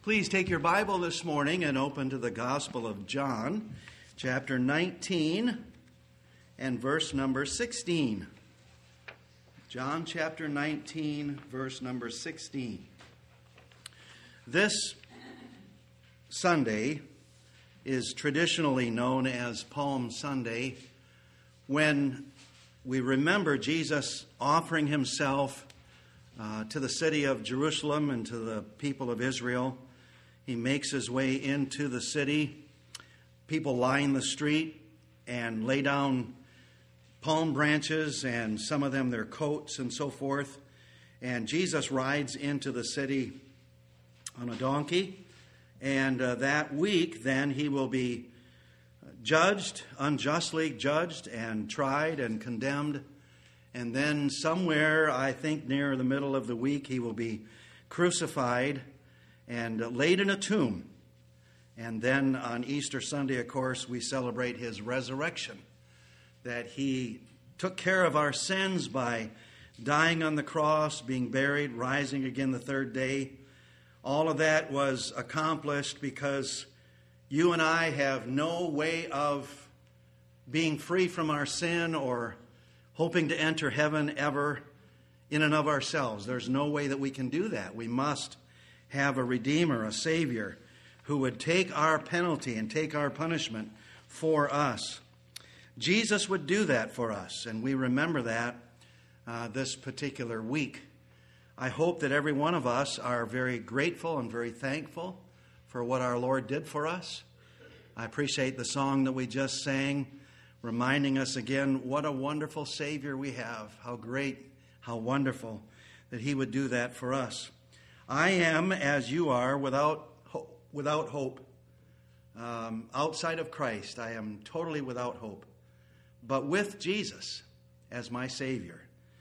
Please take your Bible this morning and open to the Gospel of John, chapter 19 and verse number 16. John chapter 19, verse number 16. This Sunday is traditionally known as Palm Sunday, when we remember Jesus offering himself to the city of Jerusalem and to the people of Israel. He makes his way into the city. People line the street and lay down palm branches, and some of them their coats and so forth. And Jesus rides into the city on a donkey. And that week, then, he will be judged, unjustly judged and tried and condemned. And then somewhere, I think near the middle of the week, he will be crucified and laid in a tomb. And then on Easter Sunday, of course, we celebrate his resurrection, that he took care of our sins by dying on the cross, being buried, rising again the third day. All of that was accomplished because you and I have no way of being free from our sin or hoping to enter heaven ever in and of ourselves. There's no way that we can do that. We must have a Redeemer, a Savior, who would take our penalty and take our punishment for us. Jesus would do that for us, and we remember that this particular week. I hope that every one of us are very grateful and very thankful for what our Lord did for us. I appreciate the song that we just sang, reminding us again what a wonderful Savior we have, how great, how wonderful that he would do that for us. I am, as you are, without hope. Outside of Christ, I am totally without hope. But with Jesus as my Savior,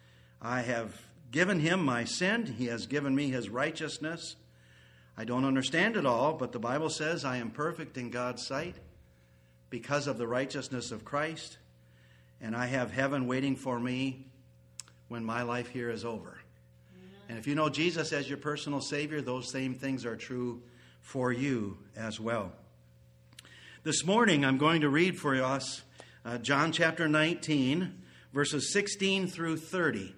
I have given him my sin. He has given me his righteousness. I don't understand it all, but the Bible says I am perfect in God's sight because of the righteousness of Christ, and I have heaven waiting for me when my life here is over. And if you know Jesus as your personal Savior, those same things are true for you as well. This morning, I'm going to read for us John chapter 19, verses 16 through 30.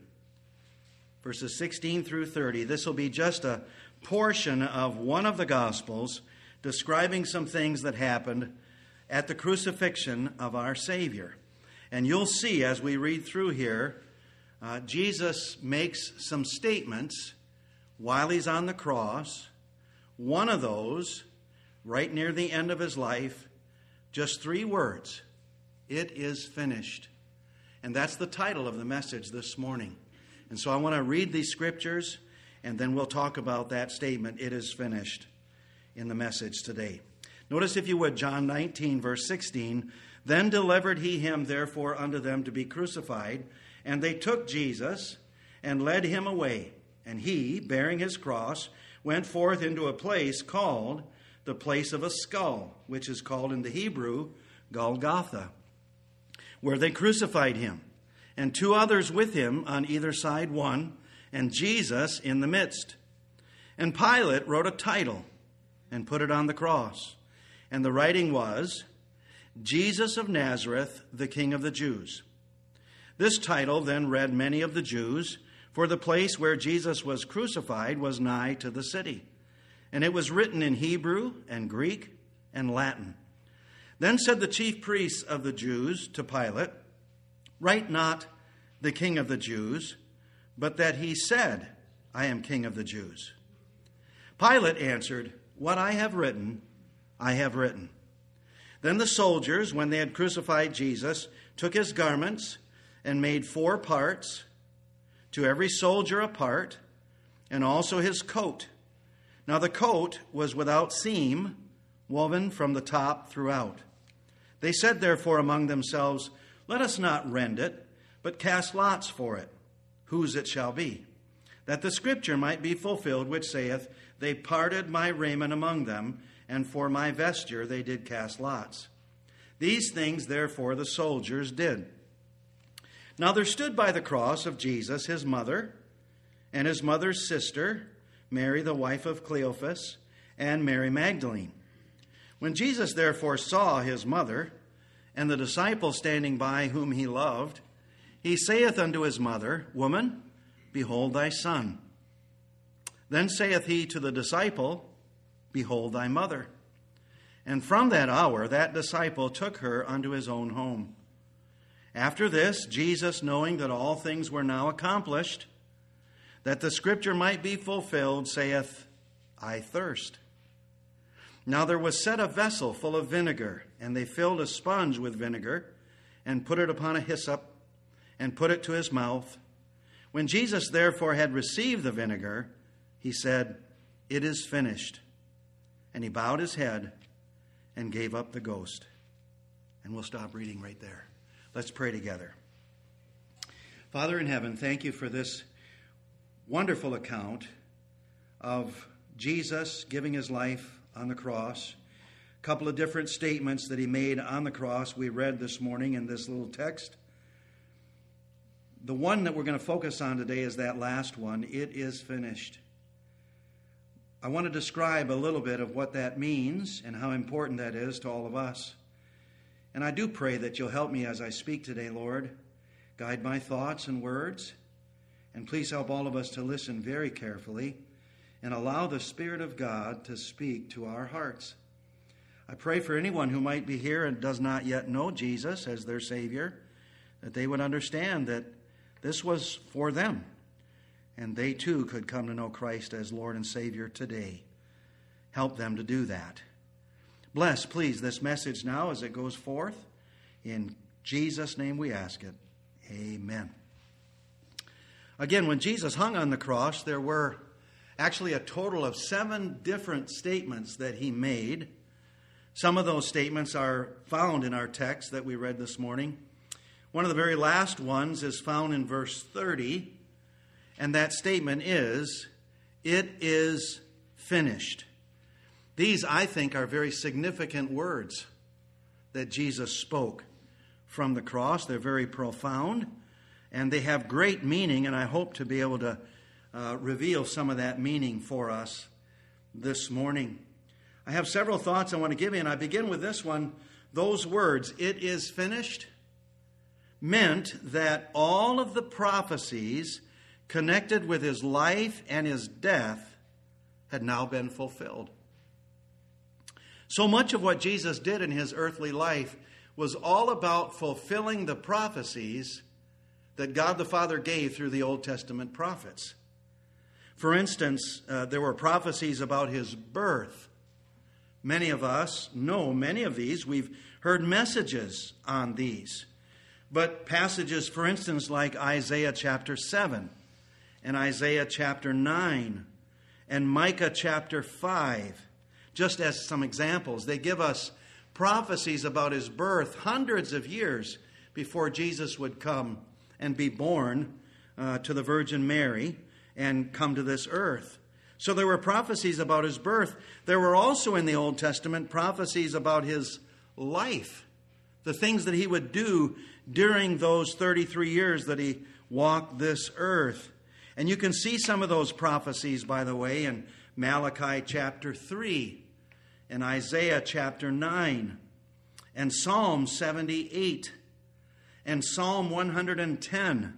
Verses 16 through 30. This will be just a portion of one of the Gospels describing some things that happened at the crucifixion of our Savior. And you'll see as we read through here, Jesus makes some statements while he's on the cross. One of those, right near the end of his life, just 3 words: "It is finished." And that's the title of the message this morning. And so I want to read these scriptures, and then we'll talk about that statement, "It is finished," in the message today. Notice, if you would, John 19, verse 16. "Then delivered he him therefore unto them to be crucified. And they took Jesus and led him away. And he, bearing his cross, went forth into a place called the place of a skull, which is called in the Hebrew Golgotha, where they crucified him, and 2 others with him on either side one, and Jesus in the midst. And Pilate wrote a title and put it on the cross. And the writing was, Jesus of Nazareth, the King of the Jews. This title then read many of the Jews, for the place where Jesus was crucified was nigh to the city. And it was written in Hebrew and Greek and Latin. Then said the chief priests of the Jews to Pilate, Write not the King of the Jews, but that he said, I am King of the Jews. Pilate answered, What I have written, I have written. Then the soldiers, when they had crucified Jesus, took his garments and made 4 parts, to every soldier a part, and also his coat. Now the coat was without seam, woven from the top throughout. They said therefore among themselves, Let us not rend it, but cast lots for it, whose it shall be, that the scripture might be fulfilled, which saith, They parted my raiment among them, and for my vesture they did cast lots. These things therefore the soldiers did. Now there stood by the cross of Jesus his mother, and his mother's sister, Mary the wife of Cleophas, and Mary Magdalene. When Jesus therefore saw his mother, and the disciple standing by whom he loved, he saith unto his mother, Woman, behold thy son. Then saith he to the disciple, Behold thy mother. And from that hour that disciple took her unto his own home. After this, Jesus, knowing that all things were now accomplished, that the scripture might be fulfilled, saith, I thirst. Now there was set a vessel full of vinegar, and they filled a sponge with vinegar, and put it upon a hyssop, and put it to his mouth. When Jesus therefore had received the vinegar, he said, It is finished. And he bowed his head and gave up the ghost. And we'll stop reading right there. Let's pray together. Father in heaven, thank you for this wonderful account of Jesus giving his life on the cross. A couple of different statements that he made on the cross we read this morning in this little text. The one that we're going to focus on today is that last one, it is finished. I want to describe a little bit of what that means and how important that is to all of us. And I do pray that you'll help me as I speak today, Lord. Guide my thoughts and words. And please help all of us to listen very carefully and allow the Spirit of God to speak to our hearts. I pray for anyone who might be here and does not yet know Jesus as their Savior, that they would understand that this was for them, and they too could come to know Christ as Lord and Savior today. Help them to do that. Bless, please, this message now as it goes forth. In Jesus' name we ask it. Amen. Again, when Jesus hung on the cross, there were actually a total of 7 different statements that he made. Some of those statements are found in our text that we read this morning. One of the very last ones is found in verse 30, and that statement is, It is finished. These, I think, are very significant words that Jesus spoke from the cross. They're very profound, and they have great meaning, and I hope to be able to reveal some of that meaning for us this morning. I have several thoughts I want to give you, and I begin with this one. Those words, it is finished, meant that all of the prophecies connected with his life and his death had now been fulfilled. So much of what Jesus did in his earthly life was all about fulfilling the prophecies that God the Father gave through the Old Testament prophets. For instance, there were prophecies about his birth. Many of us know many of these. We've heard messages on these. But passages, for instance, like Isaiah chapter 7 and Isaiah chapter 9 and Micah chapter 5, just as some examples, they give us prophecies about his birth hundreds of years before Jesus would come and be born to the Virgin Mary and come to this earth. So there were prophecies about his birth. There were also in the Old Testament prophecies about his life, the things that he would do during those 33 years that he walked this earth. And you can see some of those prophecies, by the way, in Malachi chapter 3 and Isaiah chapter 9 and Psalm 78 and Psalm 110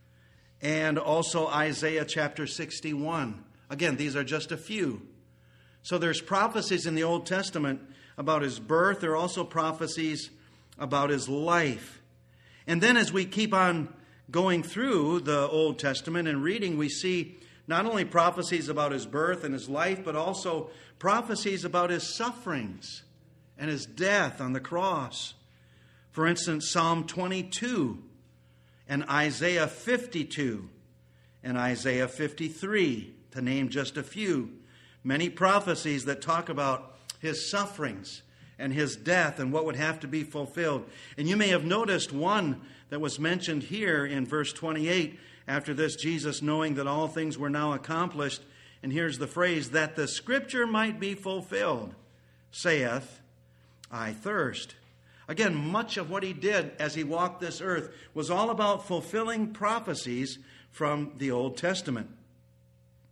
and also Isaiah chapter 61. Again, these are just a few. So there's prophecies in the Old Testament about his birth. There are also prophecies about his life. And then as we keep on going through the Old Testament and reading, we see not only prophecies about his birth and his life, but also prophecies about his sufferings and his death on the cross. For instance, Psalm 22 and Isaiah 52 and Isaiah 53, to name just a few. Many prophecies that talk about his sufferings and his death and what would have to be fulfilled. And you may have noticed one that was mentioned here in verse 28. After this, Jesus, knowing that all things were now accomplished, and here's the phrase, that the scripture might be fulfilled, saith, I thirst. Again, much of what he did as he walked this earth was all about fulfilling prophecies from the Old Testament.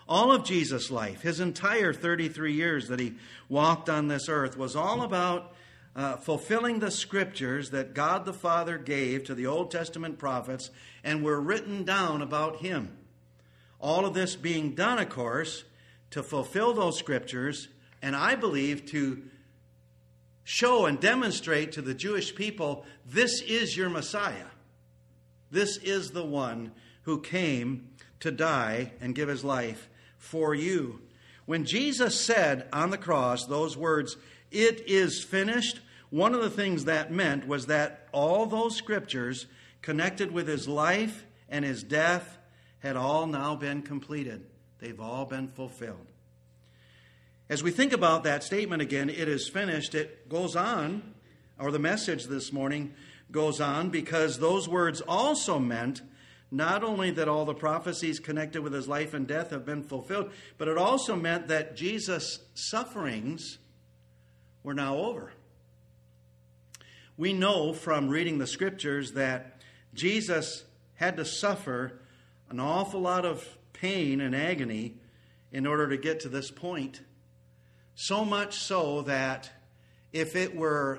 All of Jesus' life, his entire 33 years that he walked on this earth, was all about fulfilling the scriptures that God the Father gave to the Old Testament prophets and were written down about him. All of this being done, of course, to fulfill those scriptures, and I believe to show and demonstrate to the Jewish people, this is your Messiah. This is the one who came to die and give his life for you. When Jesus said on the cross those words, "It is finished," one of the things that meant was that all those scriptures connected with his life and his death had all now been completed. They've all been fulfilled. As we think about that statement again, "It is finished," it goes on, or the message this morning goes on, because those words also meant not only that all the prophecies connected with his life and death have been fulfilled, but it also meant that Jesus' sufferings were now over. We know from reading the scriptures that Jesus had to suffer an awful lot of pain and agony in order to get to this point. So much so that if it were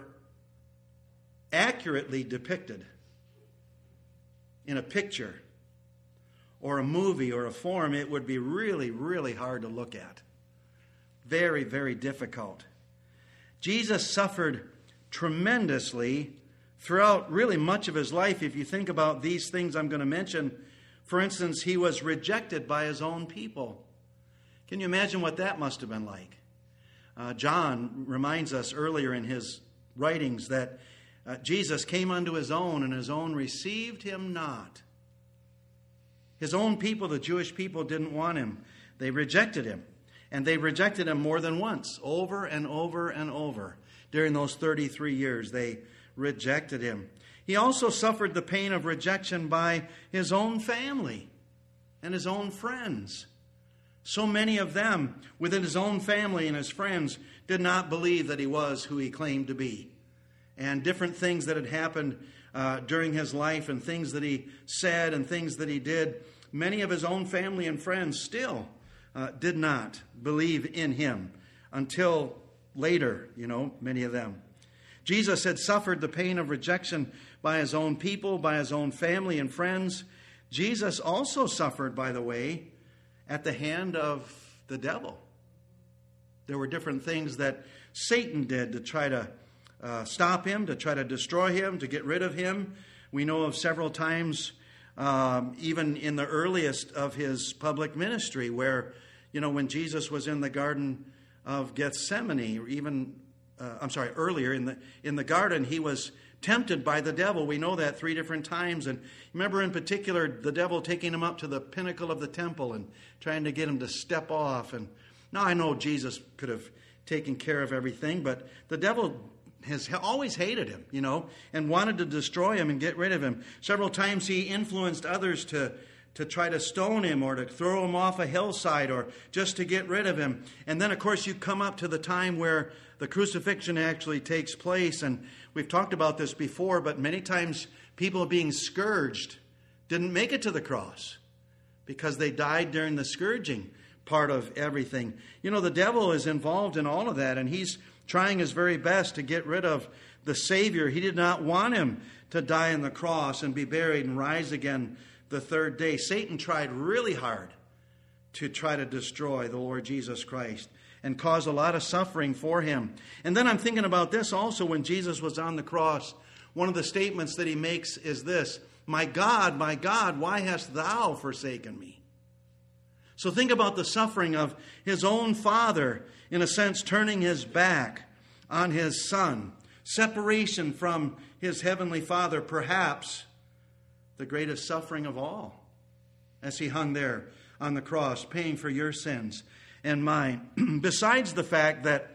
accurately depicted in a picture or a movie or a form, it would be really, really hard to look at. Very, very difficult. Jesus suffered tremendously throughout really much of his life. If you think about these things I'm going to mention, for instance, he was rejected by his own people. Can you imagine what that must have been like? John reminds us earlier in his writings that Jesus came unto his own, and his own received him not. His own people, the Jewish people, didn't want him. They rejected him. And they rejected him more than once, over and over and over. During those 33 years, they rejected him. He also suffered the pain of rejection by his own family and his own friends. So many of them within his own family and his friends did not believe that he was who he claimed to be. And different things that had happened during his life and things that he said and things that he did, many of his own family and friends still did not believe in him until later, many of them. Jesus had suffered the pain of rejection by his own people, by his own family and friends. Jesus also suffered, by the way, at the hand of the devil. There were different things that Satan did to try to stop him, to try to destroy him, to get rid of him. We know of several times, even in the earliest of his public ministry, where, when Jesus was in the Garden of Gethsemane, or even, earlier in the garden, he was tempted by the devil. We know that 3 different times. And remember in particular, the devil taking him up to the pinnacle of the temple and trying to get him to step off. And now I know Jesus could have taken care of everything, but the devil has always hated him, and wanted to destroy him and get rid of him. Several times he influenced others to try to stone him or to throw him off a hillside or just to get rid of him. And then, of course, you come up to the time where the crucifixion actually takes place. And we've talked about this before, but many times people being scourged didn't make it to the cross because they died during the scourging part of everything. The devil is involved in all of that, and he's trying his very best to get rid of the Savior. He did not want him to die on the cross and be buried and rise again the third day. Satan tried really hard to try to destroy the Lord Jesus Christ and cause a lot of suffering for him. And then I'm thinking about this also when Jesus was on the cross. One of the statements that he makes is this: my God, why hast thou forsaken me? So think about the suffering of his own Father, in a sense, turning his back on his Son. Separation from his heavenly Father, perhaps the greatest suffering of all, as he hung there on the cross, paying for your sins and mine. Besides the fact that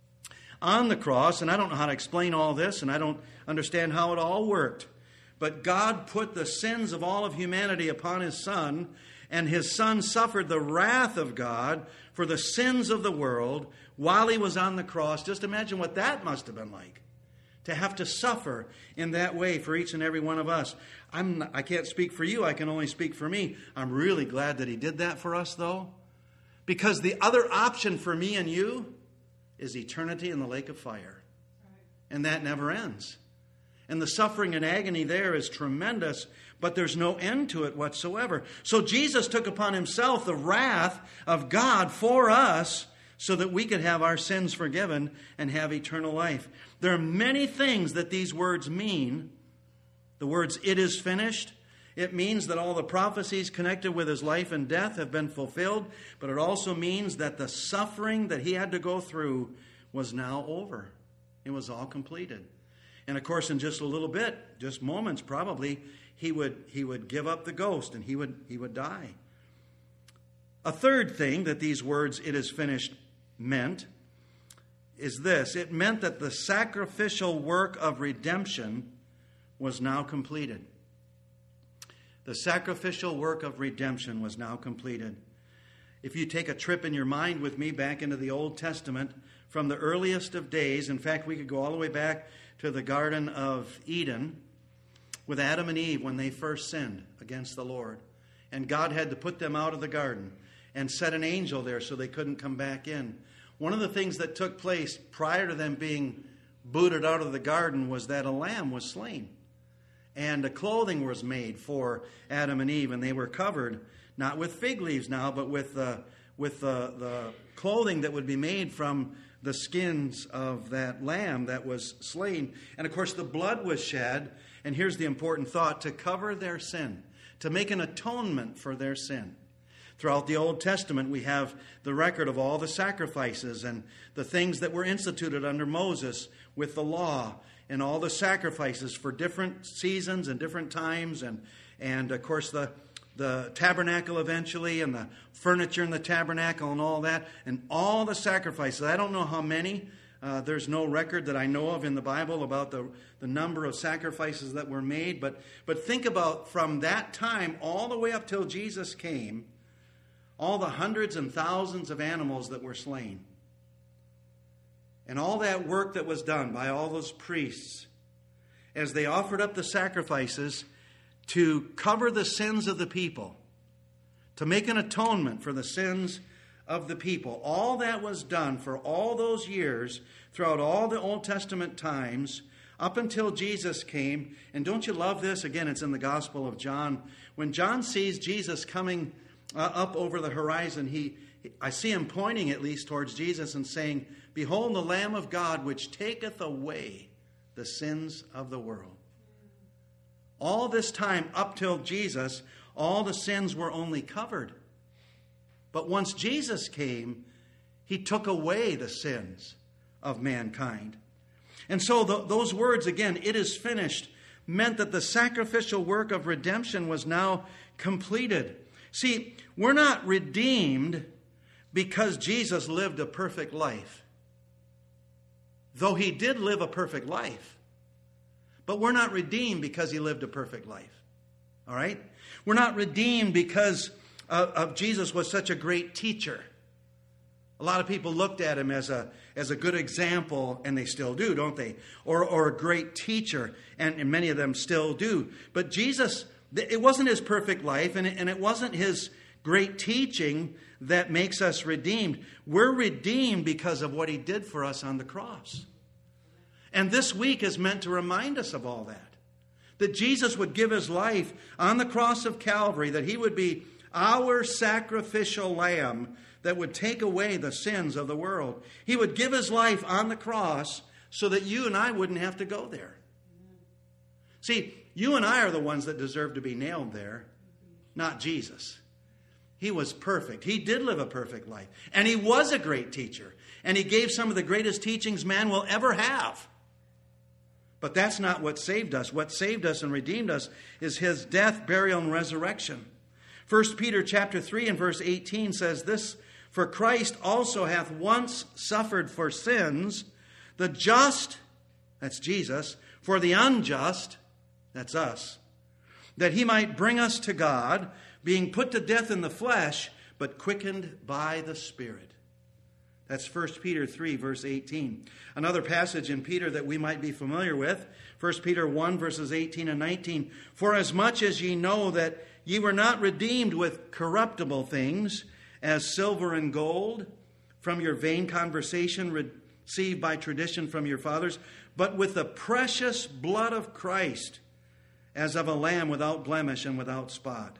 on the cross, and I don't know how to explain all this, and I don't understand how it all worked, but God put the sins of all of humanity upon his Son, and his Son suffered the wrath of God for the sins of the world while he was on the cross. Just imagine what that must have been like, to have to suffer in that way for each and every one of us. I can't speak for you. I can only speak for me. I'm really glad that he did that for us, though, Because the other option for me and you is eternity in the lake of fire. And that never ends. And the suffering and agony there is tremendous, but there's no end to it whatsoever. So Jesus took upon himself the wrath of God for us so that we could have our sins forgiven and have eternal life. There are many things that these words mean. The words, "it is finished," it means that all the prophecies connected with his life and death have been fulfilled, but it also means that the suffering that he had to go through was now over. It was all completed. And of course, in just a little bit, just moments probably, he would give up the ghost and he would die. A third thing that these words, "it is finished," meant is this. It meant that the sacrificial work of redemption was now completed. The sacrificial work of redemption was now completed. If you take a trip in your mind with me back into the Old Testament, from the earliest of days, in fact, we could go all the way back to the Garden of Eden with Adam and Eve when they first sinned against the Lord. And God had to put them out of the garden and set an angel there so they couldn't come back in. One of the things that took place prior to them being booted out of the garden was that a lamb was slain. And a clothing was made for Adam and Eve, and they were covered, not with fig leaves now, but with the clothing that would be made from the skins of that lamb that was slain. And of course the blood was shed, and here's the important thought, to cover their sin, to make an atonement for their sin. Throughout the Old Testament, we have the record of all the sacrifices and the things that were instituted under Moses with the law, and all the sacrifices for different seasons and different times, and of course the tabernacle eventually, and the furniture in the tabernacle and all that, and all the sacrifices. I don't know how many. There's no record that I know of in the Bible about the number of sacrifices that were made. But think about from that time all the way up till Jesus came, all the hundreds and thousands of animals that were slain. And all that work that was done by all those priests as they offered up the sacrifices to cover the sins of the people, to make an atonement for the sins of the people. All that was done for all those years throughout all the Old Testament times up until Jesus came. And don't you love this? Again, it's in the Gospel of John. When John sees Jesus coming up over the horizon, I see him pointing at least towards Jesus and saying, "Behold the Lamb of God, which taketh away the sins of the world." All this time up till Jesus, all the sins were only covered. But once Jesus came, he took away the sins of mankind. And so those words, again, "it is finished," meant that the sacrificial work of redemption was now completed. See, we're not redeemed because Jesus lived a perfect life. Though he did live a perfect life. But we're not redeemed because he lived a perfect life. All right? We're not redeemed because of Jesus was such a great teacher. A lot of people looked at him as a good example, and they still do, don't they? Or a great teacher, and many of them still do. But Jesus, it wasn't his perfect life, and it wasn't his great teaching that makes us redeemed. We're redeemed because of what he did for us on the cross. And this week is meant to remind us of all that. That Jesus would give his life on the cross of Calvary, that he would be our sacrificial lamb that would take away the sins of the world. He would give his life on the cross so that you and I wouldn't have to go there. See, you and I are the ones that deserve to be nailed there, not Jesus. He was perfect. He did live a perfect life. And he was a great teacher. And he gave some of the greatest teachings man will ever have. But that's not what saved us. What saved us and redeemed us is his death, burial, and resurrection. 1 Peter chapter 3 and verse 18 says this, "For Christ also hath once suffered for sins, the just," that's Jesus, "for the unjust," that's us, "that he might bring us to God, being put to death in the flesh, but quickened by the Spirit." That's 1 Peter 3, verse 18. Another passage in Peter that we might be familiar with, 1 Peter 1, verses 18 and 19. "For as much as ye know that ye were not redeemed with corruptible things, as silver and gold from your vain conversation received by tradition from your fathers, but with the precious blood of Christ, as of a lamb without blemish and without spot.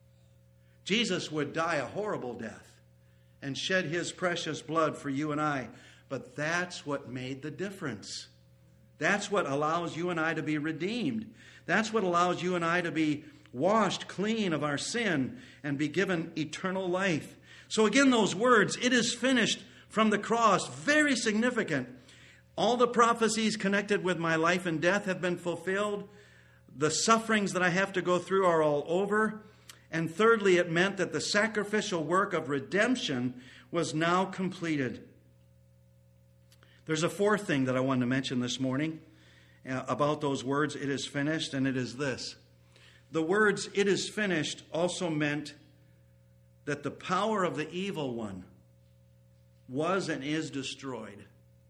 Jesus would die a horrible death and shed his precious blood for you and I. But that's what made the difference. That's what allows you and I to be redeemed. That's what allows you and I to be washed clean of our sin and be given eternal life. So again, those words, "it is finished," from the cross, very significant. All the prophecies connected with my life and death have been fulfilled. The sufferings that I have to go through are all over. And thirdly, it meant that the sacrificial work of redemption was now completed. There's a fourth thing that I wanted to mention this morning about those words, "it is finished," and it is this. The words, "it is finished," also meant that the power of the evil one was and is destroyed.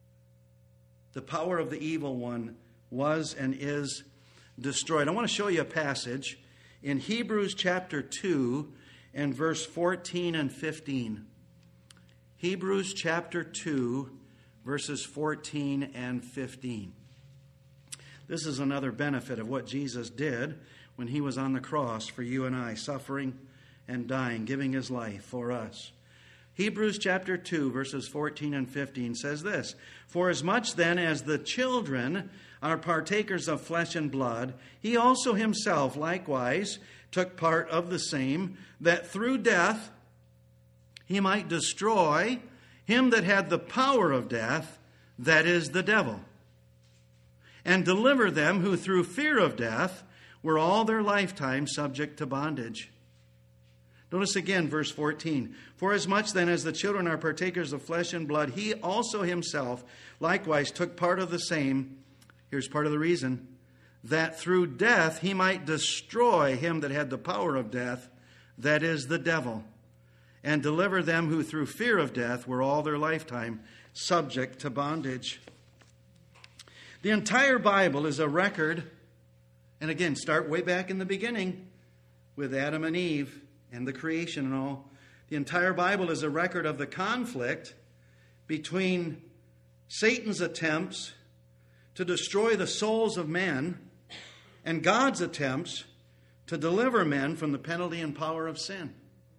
The power of the evil one was and is destroyed. I want to show you a passage in Hebrews chapter 2 and verse 14 and 15. Hebrews chapter 2, verses 14 and 15. This is another benefit of what Jesus did when he was on the cross for you and I, suffering and dying, giving his life for us. Hebrews chapter 2, verses 14 and 15 says this, "For as much then as the children are partakers of flesh and blood, he also himself likewise took part of the same, that through death he might destroy him that had the power of death, that is, the devil, and deliver them who through fear of death were all their lifetime subject to bondage." Notice again verse 14. "For as much then as the children are partakers of flesh and blood, he also himself likewise took part of the same," here's part of the reason, "that through death he might destroy him that had the power of death, that is, the devil, and deliver them who through fear of death were all their lifetime subject to bondage." The entire Bible is a record, and again, start way back in the beginning with Adam and Eve and the creation and all. The entire Bible is a record of the conflict between Satan's attempts to destroy the souls of men and God's attempts to deliver men from the penalty and power of sin.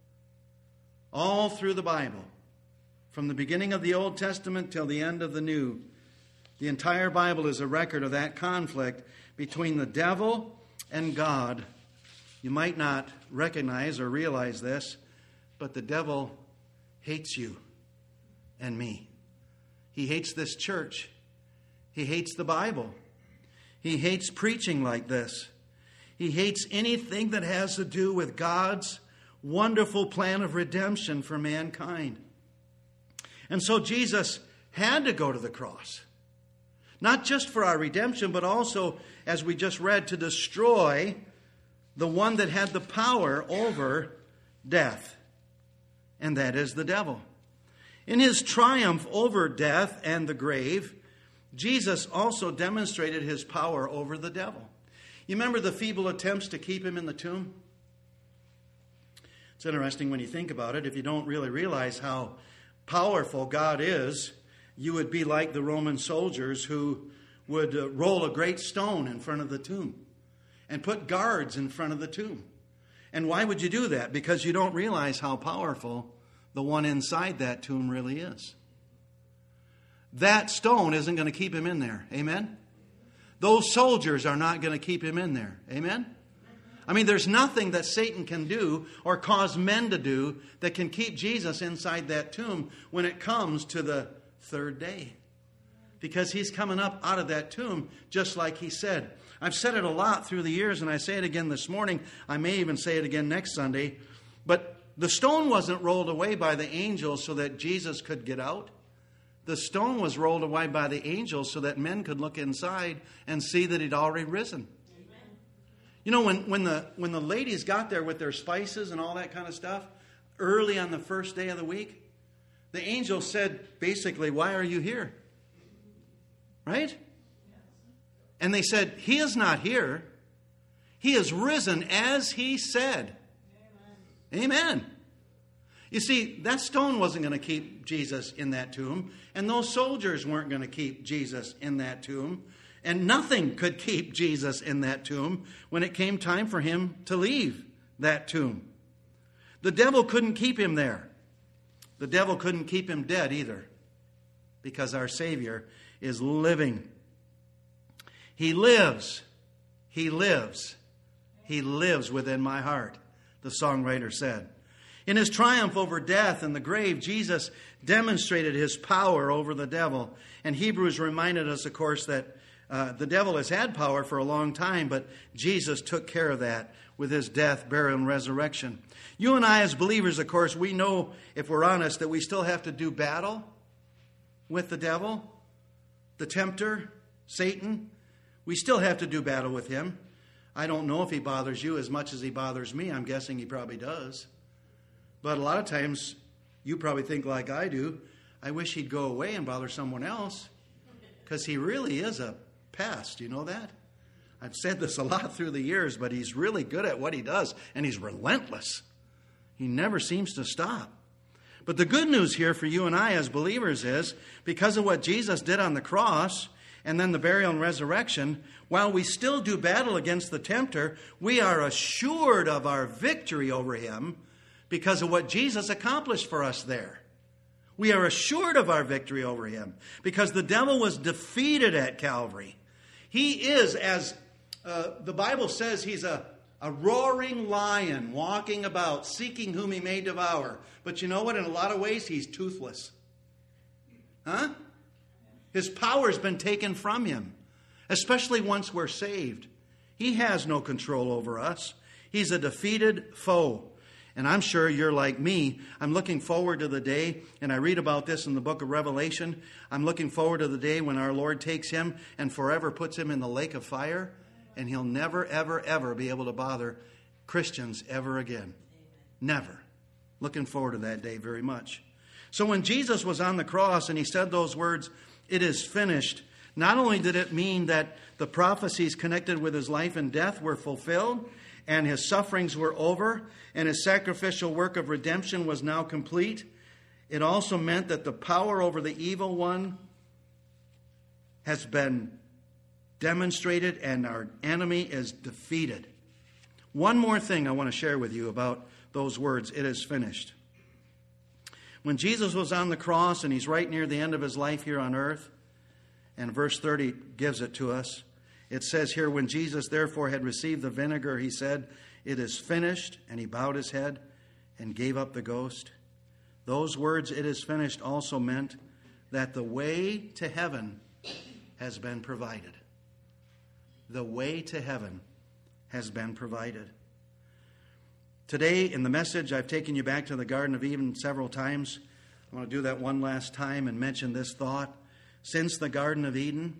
All through the Bible, from the beginning of the Old Testament till the end of the New, the entire Bible is a record of that conflict between the devil and God. You might not recognize or realize this, but the devil hates you and me. He hates this church. He hates the Bible. He hates preaching like this. He hates anything that has to do with God's wonderful plan of redemption for mankind. And so Jesus had to go to the cross. Not just for our redemption, but also, as we just read, to destroy the one that had the power over death, and that is the devil. In his triumph over death and the grave, Jesus also demonstrated his power over the devil. You remember the feeble attempts to keep him in the tomb? It's interesting when you think about it. If you don't really realize how powerful God is, you would be like the Roman soldiers who would roll a great stone in front of the tomb and put guards in front of the tomb. And why would you do that? Because you don't realize how powerful the one inside that tomb really is. That stone isn't going to keep him in there. Amen? Those soldiers are not going to keep him in there. Amen? I mean, there's nothing that Satan can do or cause men to do that can keep Jesus inside that tomb when it comes to the third day. Because he's coming up out of that tomb just like he said. I've said it a lot through the years, and I say it again this morning. I may even say it again next Sunday. But the stone wasn't rolled away by the angels so that Jesus could get out. The stone was rolled away by the angels so that men could look inside and see that he'd already risen. Amen. You know, when the ladies got there with their spices and all that kind of stuff, early on the first day of the week, the angel said, basically, "Why are you here?" Right? And they said, "He is not here. He is risen as he said." Amen. Amen. You see, that stone wasn't going to keep Jesus in that tomb, and those soldiers weren't going to keep Jesus in that tomb, and nothing could keep Jesus in that tomb when it came time for him to leave that tomb. The devil couldn't keep him there. The devil couldn't keep him dead either, because our Savior is living. He lives. He lives. He lives within my heart, the songwriter said. In his triumph over death and the grave, Jesus demonstrated his power over the devil. And Hebrews reminded us, of course, that the devil has had power for a long time, but Jesus took care of that with his death, burial, and resurrection. You and I, as believers, of course, we know, if we're honest, that we still have to do battle with the devil, the tempter, Satan. We still have to do battle with him. I don't know if he bothers you as much as he bothers me. I'm guessing he probably does. But a lot of times, you probably think like I do, I wish he'd go away and bother someone else, because he really is a pest. You know that? I've said this a lot through the years, but he's really good at what he does, and he's relentless. He never seems to stop. But the good news here for you and I as believers is, because of what Jesus did on the cross, and then the burial and resurrection, while we still do battle against the tempter, we are assured of our victory over him because of what Jesus accomplished for us there. We are assured of our victory over him because the devil was defeated at Calvary. He is, as the Bible says, he's a roaring lion walking about, seeking whom he may devour. But you know what? In a lot of ways, he's toothless. Huh? His power's been taken from him, especially once we're saved. He has no control over us. He's a defeated foe. And I'm sure you're like me. I'm looking forward to the day, and I read about this in the book of Revelation. I'm looking forward to the day when our Lord takes him and forever puts him in the lake of fire, and he'll never, ever, ever be able to bother Christians ever again. Never. Looking forward to that day very much. So when Jesus was on the cross and he said those words, "It is finished," not only did it mean that the prophecies connected with his life and death were fulfilled, and his sufferings were over, and his sacrificial work of redemption was now complete, it also meant that the power over the evil one has been demonstrated and our enemy is defeated. One more thing I want to share with you about those words, "It is finished." When Jesus was on the cross and he's right near the end of his life here on earth, and verse 30 gives it to us, it says here, "When Jesus therefore had received the vinegar, he said, 'It is finished,' and he bowed his head and gave up the ghost." Those words, "It is finished," also meant that the way to heaven has been provided. The way to heaven has been provided. Today, in the message, I've taken you back to the Garden of Eden several times. I want to do that one last time and mention this thought. Since the Garden of Eden,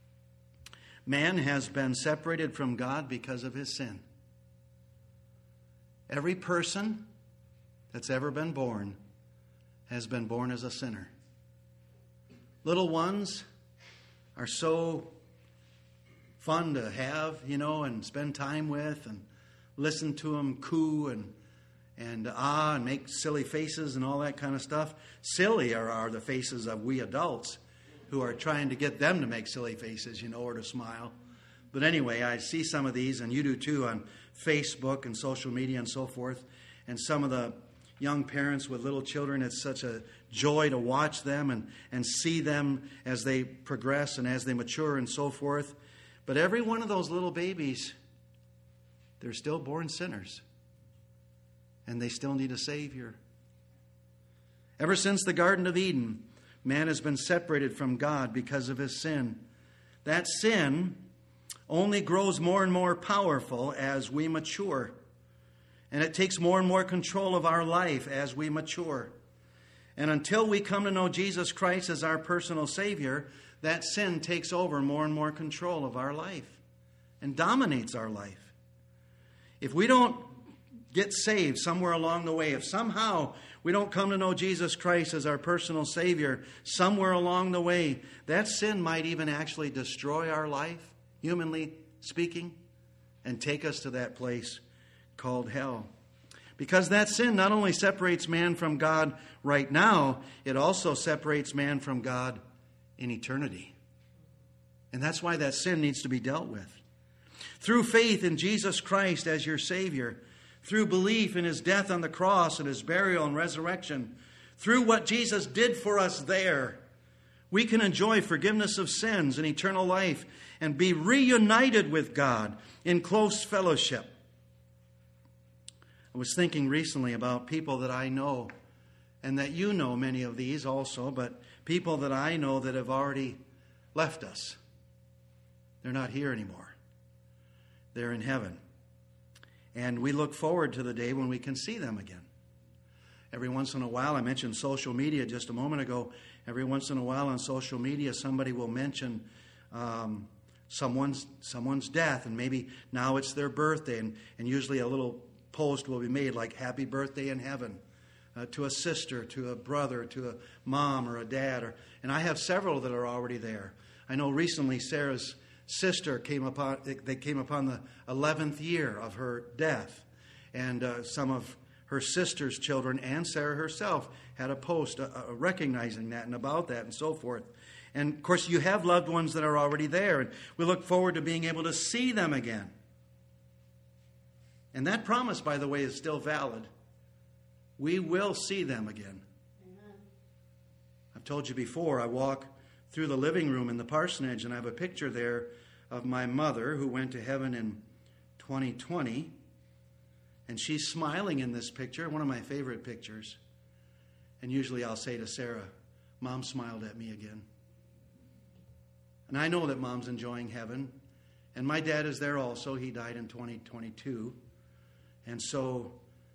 man has been separated from God because of his sin. Every person that's ever been born has been born as a sinner. Little ones are so fun to have, and spend time with and listen to them coo and make silly faces and all that kind of stuff. Silly are the faces of we adults who are trying to get them to make silly faces, or to smile. But anyway, I see some of these, and you do too, on Facebook and social media and so forth. And some of the young parents with little children, it's such a joy to watch them and see them as they progress and as they mature and so forth. But every one of those little babies, they're still born sinners. And they still need a Savior. Ever since the Garden of Eden, man has been separated from God because of his sin. That sin only grows more and more powerful as we mature. And it takes more and more control of our life as we mature. And until we come to know Jesus Christ as our personal Savior, that sin takes over more and more control of our life and dominates our life. If we don't get saved somewhere along the way, if somehow we don't come to know Jesus Christ as our personal Savior somewhere along the way, that sin might even actually destroy our life, humanly speaking, and take us to that place called hell. Because that sin not only separates man from God right now, it also separates man from God in eternity. And that's why that sin needs to be dealt with. Through faith in Jesus Christ as your Savior, through belief in His death on the cross and His burial and resurrection, through what Jesus did for us there, we can enjoy forgiveness of sins and eternal life and be reunited with God in close fellowship. I was thinking recently about people that I know, and that you know many of these also, but people that I know that have already left us. They're not here anymore. They're in heaven. And we look forward to the day when we can see them again. Every once in a while, I mentioned social media just a moment ago. Every once in a while on social media, somebody will mention someone's death, and maybe now it's their birthday, and usually a little post will be made like "Happy Birthday in Heaven" to a sister, to a brother, to a mom or a dad. And I have several that are already there. I know recently Sarah's sister came upon the 11th year of her death, and some of her sister's children and Sarah herself had a post recognizing that and about that and so forth. And of course, you have loved ones that are already there, and we look forward to being able to see them again. And that promise, by the way, is still valid. We will see them again. Amen. I've told you before, I walk through the living room in the parsonage, and I have a picture there of my mother who went to heaven in 2020. And she's smiling in this picture, one of my favorite pictures. And usually I'll say to Sarah, "Mom smiled at me again." And I know that Mom's enjoying heaven. And my dad is there also. He died in 2022. And so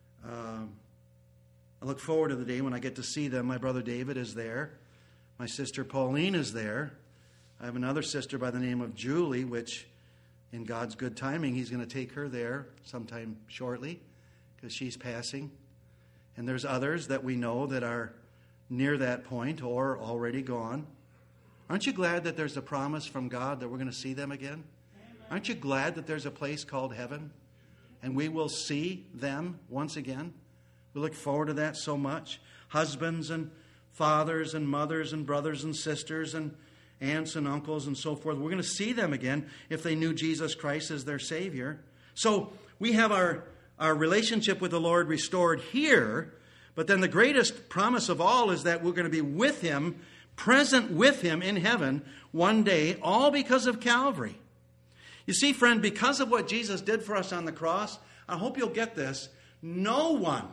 I look forward to the day when I get to see them. My brother David is there. My sister Pauline is there. I have another sister by the name of Julie, which in God's good timing, He's going to take her there sometime shortly because she's passing. And there's others that we know that are near that point or already gone. Aren't you glad that there's a promise from God that we're going to see them again? Aren't you glad that there's a place called heaven and we will see them once again? We look forward to that so much. Husbands and fathers and mothers and brothers and sisters and aunts and uncles and so forth. We're going to see them again if they knew Jesus Christ as their Savior. So we have our relationship with the Lord restored here, but then the greatest promise of all is that we're going to be with Him, present with Him in heaven one day, all because of Calvary. You see, friend, because of what Jesus did for us on the cross, I hope you'll get this, no one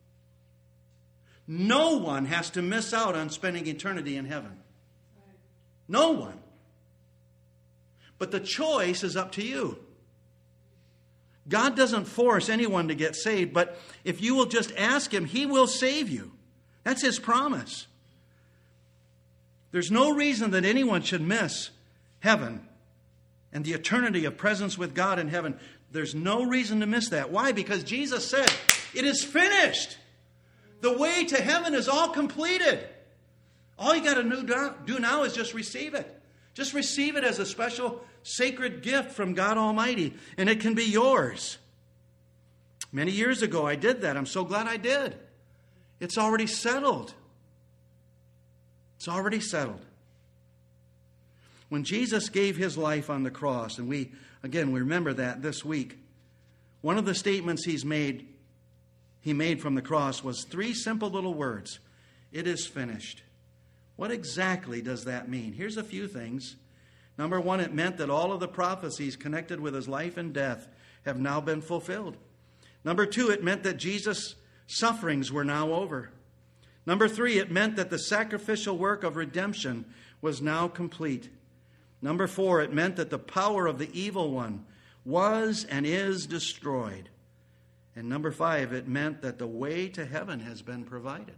has to miss out on spending eternity in heaven. No one. But the choice is up to you. God doesn't force anyone to get saved, but if you will just ask Him, He will save you. That's His promise. There's no reason that anyone should miss heaven and the eternity of presence with God in heaven. There's no reason to miss that. Why? Because Jesus said, "It is finished." The way to heaven is all completed. All you got to do now is just receive it. Just receive it as a special sacred gift from God Almighty, and it can be yours. Many years ago, I did that. I'm so glad I did. It's already settled. It's already settled. When Jesus gave His life on the cross, and we remember that this week, one of the statements He made from the cross was 3 simple little words. It is finished. What exactly does that mean? Here's a few things. Number 1, it meant that all of the prophecies connected with His life and death have now been fulfilled. Number 2, it meant that Jesus' sufferings were now over. Number 3, it meant that the sacrificial work of redemption was now complete. Number 4, it meant that the power of the evil one was and is destroyed. And number 5, it meant that the way to heaven has been provided.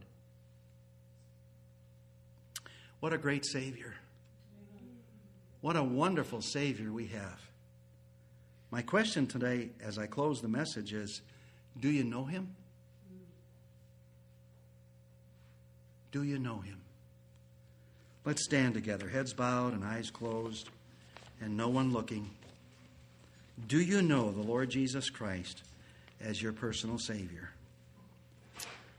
What a great Savior. What a wonderful Savior we have. My question today, as I close the message, is, do you know Him? Do you know Him? Let's stand together, heads bowed and eyes closed, and no one looking. Do you know the Lord Jesus Christ as your personal Savior?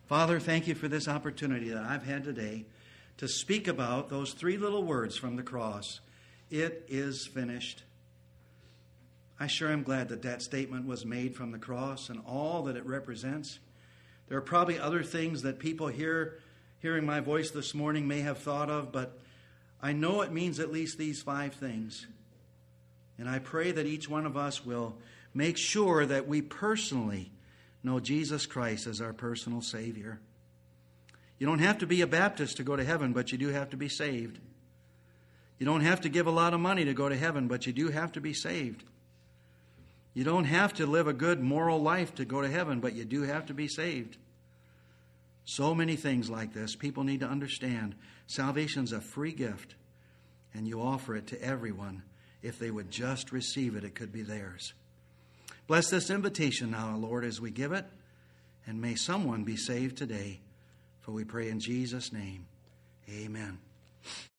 Father, thank you for this opportunity that I've had today to speak about those three little words from the cross. It is finished. I sure am glad that that statement was made from the cross and all that it represents. There are probably other things that people hearing my voice this morning may have thought of, but I know it means at least these 5 things. And I pray that each one of us will make sure that we personally know Jesus Christ as our personal Savior. You don't have to be a Baptist to go to heaven, but you do have to be saved. You don't have to give a lot of money to go to heaven, but you do have to be saved. You don't have to live a good moral life to go to heaven, but you do have to be saved. So many things like this. People need to understand salvation's a free gift, and you offer it to everyone. If they would just receive it, it could be theirs. Bless this invitation now, Lord, as we give it, and may someone be saved today. For we pray in Jesus' name. Amen.